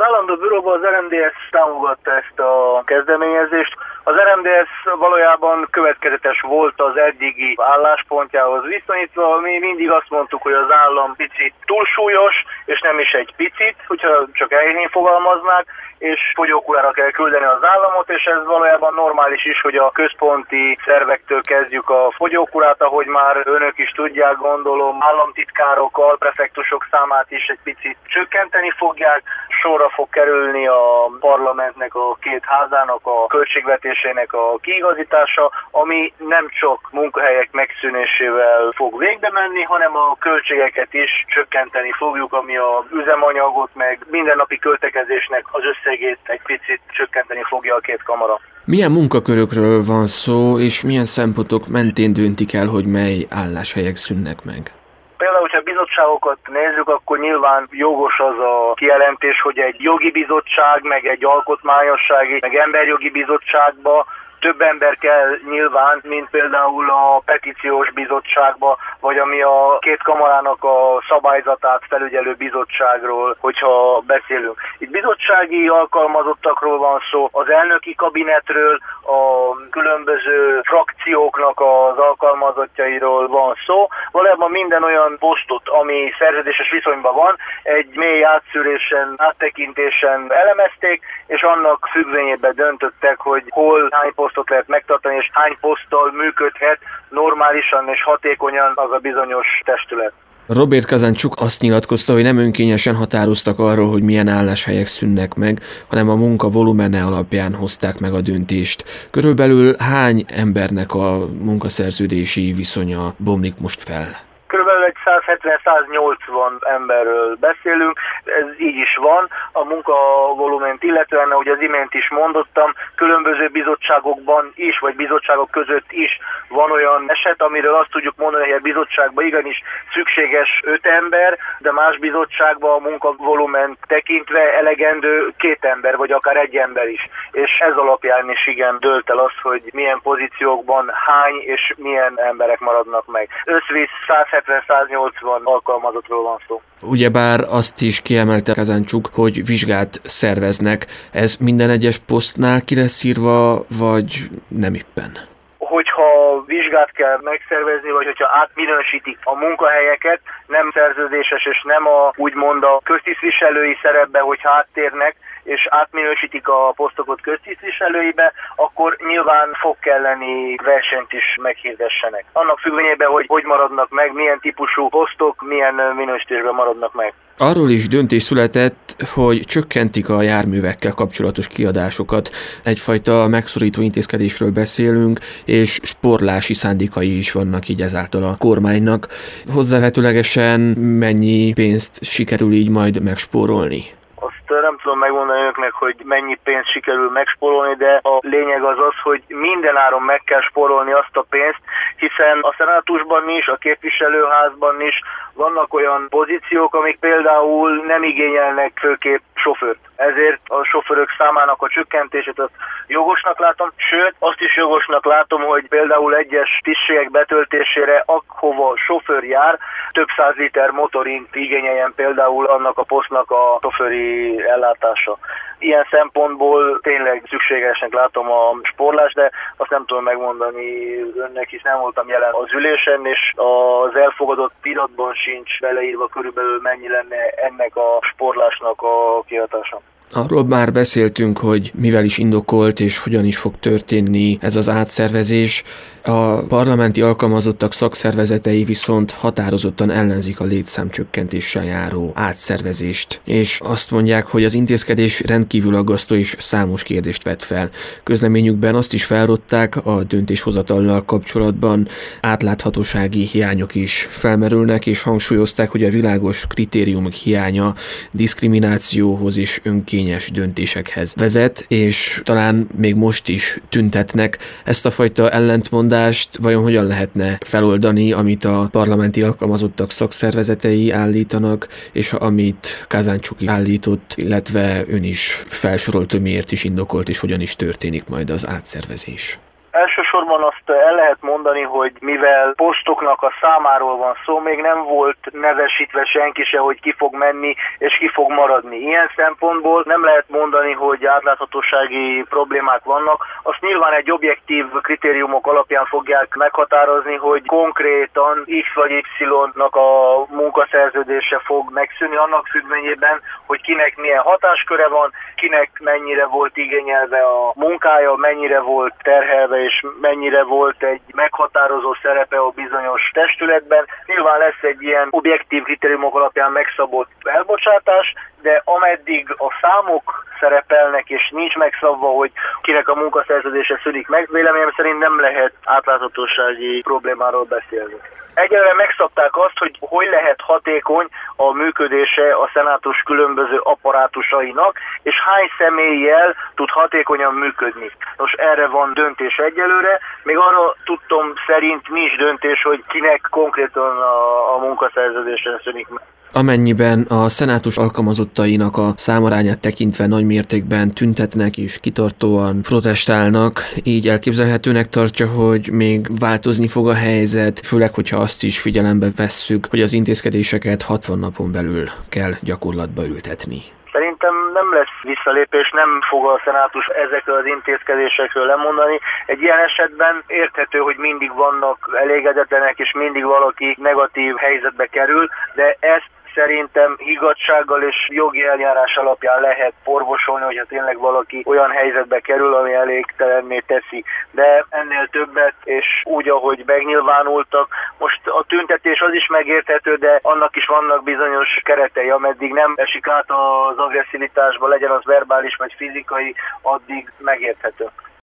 állandó bűróban az RMDSZ támogatta ezt a kezdeményezést. Az RMDSZ valójában következetes volt az eddigi álláspontjához viszonyítva. Mi mindig azt mondtuk, hogy az állam picit túlsúlyos, és nem is egy picit, hogyha csak enyhén fogalmaznák, és fogyókurára kell küldeni az államot, és ez valójában normális is, hogy a központi szervektől kezdjük a fogyókurát, ahogy már önök is tudják, gondolom, államtitkárok, alprefektusok számát is egy picit csökkenteni fogják, sorra fog kerülni a parlamentnek, a két házának a költségvetésének a kiigazítása, ami nem csak munkahelyek megszűnésével fog végbe menni, hanem a költségeket is csökkenteni fogjuk, ami a üzemanyagot, meg mindennapi költekezésnek az összegét egy picit csökkenteni fogja a két kamara. Milyen munkakörökről van szó, és milyen szempontok mentén döntik el, hogy mely álláshelyek szűnnek meg? Például, hogyha bizottságokat nézzük, akkor nyilván jogos az a kijelentés, hogy egy jogi bizottság, meg egy alkotmányossági, meg emberjogi bizottságba több ember kell nyilván, mint például a petíciós bizottságba, vagy ami a két kamarának a szabályzatát felügyelő bizottságról, hogyha beszélünk. Itt bizottsági alkalmazottakról van szó, az elnöki kabinetről, a különböző frakcióknak az alkalmazottjairól van szó. Valójában minden olyan posztot, ami szerződéses viszonyban van, egy mély átszűrésen, áttekintésen elemezték, és annak függvényében döntöttek, hogy hol hány posztot lehet megtartani, és hány poszttal működhet normálisan és hatékonyan az a bizonyos testület. Robert Kazancsuk azt nyilatkozta, hogy nem önkényesen határoztak arról, hogy milyen álláshelyek szűnnek meg, hanem a munka volumene alapján hozták meg a döntést. Körülbelül hány embernek a munkaszerződési viszonya bomlik most fel? Körülbelül egy 170-180 emberről beszélünk, ez így is van. A munkavolument illetően, ahogy az imént is mondottam, különböző bizottságokban is, vagy bizottságok között is van olyan eset, amiről azt tudjuk mondani, hogy a bizottságban igenis szükséges 5 ember, de más bizottságban a munkavolument tekintve elegendő 2 ember, vagy akár 1 ember is. És ez alapján is igen dölt el az, hogy milyen pozíciókban hány és milyen emberek maradnak meg. Összvisz 170-180 alkalmazottról van szó. Ugyebár azt is kiemelte Kazancsuk, hogy vizsgát szerveznek. Ez minden egyes posztnál ki lesz írva, vagy nem éppen? Hogyha vizsgát kell megszervezni, vagy hogyha átminősítik a munkahelyeket, nem szerződéses és nem úgymond a köztisztviselői szerepbe, hogyha áttérnek, és átminősítik a posztokat köztisztviselőibe, akkor nyilván fog kelleni versenyt is meghirdessenek. Annak függvényében, hogy maradnak meg, milyen típusú posztok, milyen minősítésben maradnak meg. Arról is döntés született, hogy csökkentik a járművekkel kapcsolatos kiadásokat. Egyfajta megszorító intézkedésről beszélünk, és sporlási szándékai is vannak így ezáltal a kormánynak. Hozzávetőlegesen mennyi pénzt sikerül így majd megspórolni? Nem tudom megmondani önöknek, hogy mennyi pénzt sikerül megspórolni, de a lényeg az az, hogy minden áron meg kell spórolni azt a pénzt, hiszen a szenátusban is, a képviselőházban is vannak olyan pozíciók, amik például nem igényelnek főképp sofőrt. Ezért a sofőrök számának a csökkentését azt jogosnak látom, sőt, azt is jogosnak látom, hogy például egyes tisztségek betöltésére, ahova sofőr jár, több 100 liter motorint igényeljen például annak a posztnak a sofőri ellátása. Ilyen szempontból tényleg szükségesnek látom a spórlást, de azt nem tudom megmondani önnek, hisz nem voltam jelen az ülésen, és az elfogadott pillanatban sincs beleírva körülbelül mennyi lenne ennek a spórlásnak a kihatása. Arról már beszéltünk, hogy mivel is indokolt és hogyan is fog történni ez az átszervezés. A parlamenti alkalmazottak szakszervezetei viszont határozottan ellenzik a létszámcsökkentéssel járó átszervezést, és azt mondják, hogy az intézkedés rendkívül aggasztó és számos kérdést vet fel. Közleményükben azt is felrották, a döntéshozatallal kapcsolatban átláthatósági hiányok is felmerülnek, és hangsúlyozták, hogy a világos kritériumok hiánya diszkriminációhoz és önkényes döntésekhez vezet, és talán még most is tüntetnek. Ezt a fajta ellentmondást vajon hogyan lehetne feloldani, amit a parlamenti alkalmazottak szakszervezetei állítanak, és amit Kazancsuk állított, illetve ön is felsorolt, hogy miért is indokolt, és hogyan is történik majd az átszervezés. Elsősorban azt el lehet mondani, hogy mivel posztoknak a számáról van szó, még nem volt nevesítve senki se, hogy ki fog menni és ki fog maradni. Ilyen szempontból nem lehet mondani, hogy átláthatósági problémák vannak. Azt nyilván egy objektív kritériumok alapján fogják meghatározni, hogy konkrétan X vagy Y-nak a munkaszerződése fog megszűnni annak függvényében, hogy kinek milyen hatásköre van, kinek mennyire volt igényelve a munkája, mennyire volt terhelve és mennyire volt egy meghatározó szerepe a bizonyos testületben. Nyilván lesz egy ilyen objektív kritériumok alapján megszabott elbocsátás, de ameddig a számok szerepelnek és nincs megszabva, hogy kinek a munkaszerződése szűnik meg, véleményem szerint nem lehet átláthatósági problémáról beszélni. Egyelőre megszabták azt, hogy lehet hatékony a működése a szenátus különböző apparátusainak, és hány személlyel tud hatékonyan működni. Nos, erre van döntés egyelőre, még arra tudtom szerint nincs döntés, hogy kinek konkrétan a munkaszerződése szűnik meg. Amennyiben a szenátus alkalmazottainak a számarányát tekintve nagy mértékben tüntetnek és kitartóan protestálnak, így elképzelhetőnek tartja, hogy még változni fog a helyzet, főleg, hogyha azt is figyelembe vesszük, hogy az intézkedéseket 60 napon belül kell gyakorlatba ültetni. Szerintem nem lesz visszalépés, nem fog a szenátus ezekről az intézkedésekről lemondani. Egy ilyen esetben érthető, hogy mindig vannak elégedetlenek, és mindig valaki negatív helyzetbe kerül, de ezt szerintem higgadtsággal és jogi eljárás alapján lehet orvosolni, hogyha tényleg valaki olyan helyzetbe kerül, ami elégtelenné teszi. De ennél többet, és úgy, ahogy megnyilvánultak, most a tüntetés az is megérthető, de annak is vannak bizonyos keretei, ameddig nem esik át az agresszivitásba, legyen az verbális vagy fizikai, addig megérthető.